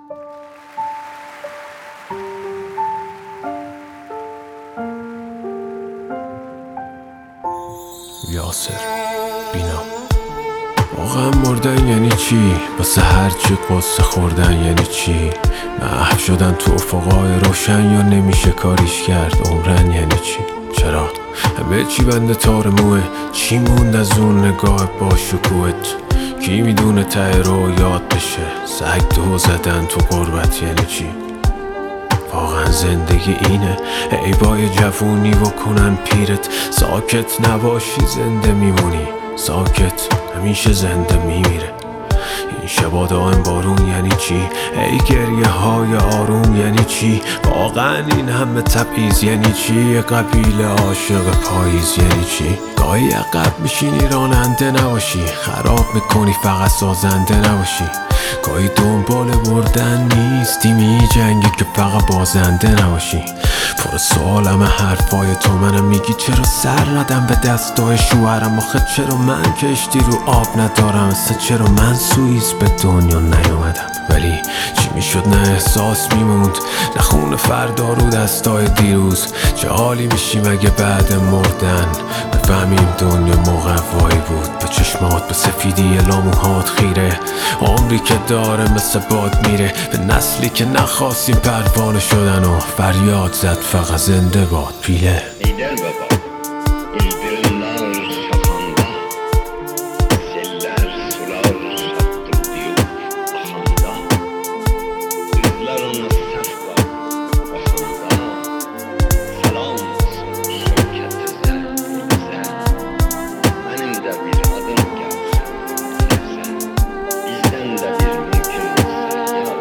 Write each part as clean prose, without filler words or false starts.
یاسر بینا. واقعا مردن یعنی چی؟ واسه هرچی قصه خوردن یعنی چی؟ محو شدن تو افقای روشن یا نمیشه کاریش کرد؟ عمرن یعنی چی؟ چرا؟ همه چی بنده تار موه؟ چی موند از اون نگاه با شکوهت؟ کی میدونه ته رو یاد بشه؟ سگ دو زدن تو غربت یعنی چی؟ واقعا زندگی اینه؟ عیبای جوونی و کنن پیرت. ساکت نباشی زنده میمونی، ساکت همیشه زنده میمیره. این شبا دائم بارون یعنی چی؟ ای گریه های آروم یعنی چی؟ واقعا این همه تبعیض یعنی چی؟ قبیله عاشق پاییز یعنی چی؟ گاهی عقب میشینی راننده نباشی، خراب میکنی فقط سازنده نباشی. گاهی دنبال بردن نیستی، می جنگی که فقط بازنده نباشی. پر سوالم حرفای تو، منم میگی چرا سر ندم به دستای شوهرم؟ آخه چرا من کشتی رو آب ندارم؟ اصلا چرا من سوئیس به دنیا نیومدم؟ ولی چی میشد؟ نه احساس میموند، نه خون فردا رو دستای دیروز. چه حالی میشیم اگه بعد مردن بفهمیم دنیا مقوایی بود؟ به چشمات، به سفیدی لاموهات خیره، عمری که داره مثل باد میره. به نسلی که نخواستیم پروانه شدن و فریاد زد فقط زنده باد پیله. Lider baba, bildirimler kafanda, seller sular hattı diyor ahanda. Yüzler ona sef var kafanda, selam olsun şirketize bize. Benim de bir adım gelse sevse, bizden de bir mümkün olsa yardım.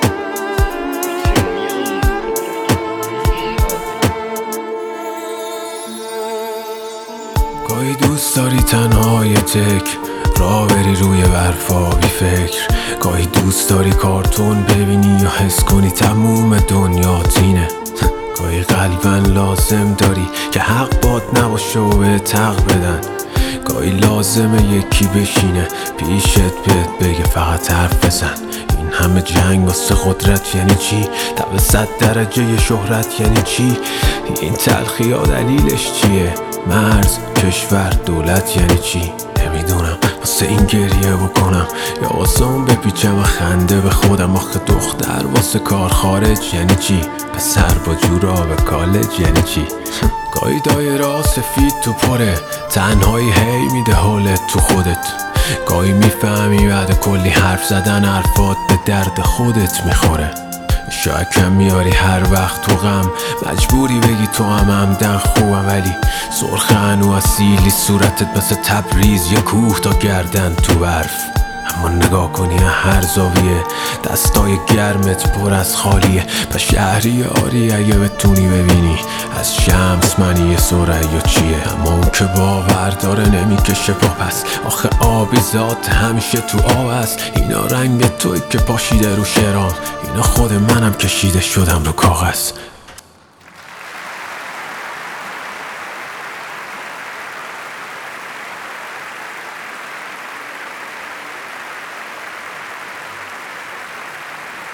گاهی دوست داری تنهای تک راه بری روی برفا بی فکر. گاهی دوست داری کارتون ببینی یا حس کنی تموم دنیا تینه. گاهی قلبا لازم داری که حق باد نباشه و به حق بدن. گاهی لازمه یکی بشینه پیشت بهت بگه فقط حرف بزن. این همه جنگ واسه قدرت یعنی چی؟ تا به 100 درجه شهرت یعنی چی؟ این تلخی ها دلیلش چیه؟ مرز، کشور، دولت یعنی چی؟ نمیدونم واسه این گریه بکنم یا واسه اون بپیچم و خنده به خودم. آخه دختر واسه کار خارج یعنی چی؟ پسر با جوراب کالج یعنی چی؟ گاهی دایره سفید تو پره، تنهایی هی میده حالت تو خودت. گاهی میفهمی بعد کلی حرف زدن حرفات به درد خودت میخوره. شاید کم میاری هر وقت تو غم، مجبوری بگی تو همدن خوبم. ولی سرخ هنو اصیلی صورتت مثل تبریز یا کوه تا گردن تو برف. اما نگاه کنی هر زاویه دستای گرمت پر از خالیه. پس شهری آری اگه بتونی ببینی از شمس منی ثریا چیه. اما اون که باور داره نمیکشه پا پس، آخه آبی ذات همیشه تو آب است. اینا رنگ توی که پاشیده رو شرام، اینا خود منم کشیده شدم رو کاغذ.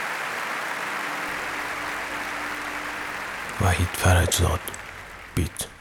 وحید فرجزاد بیت.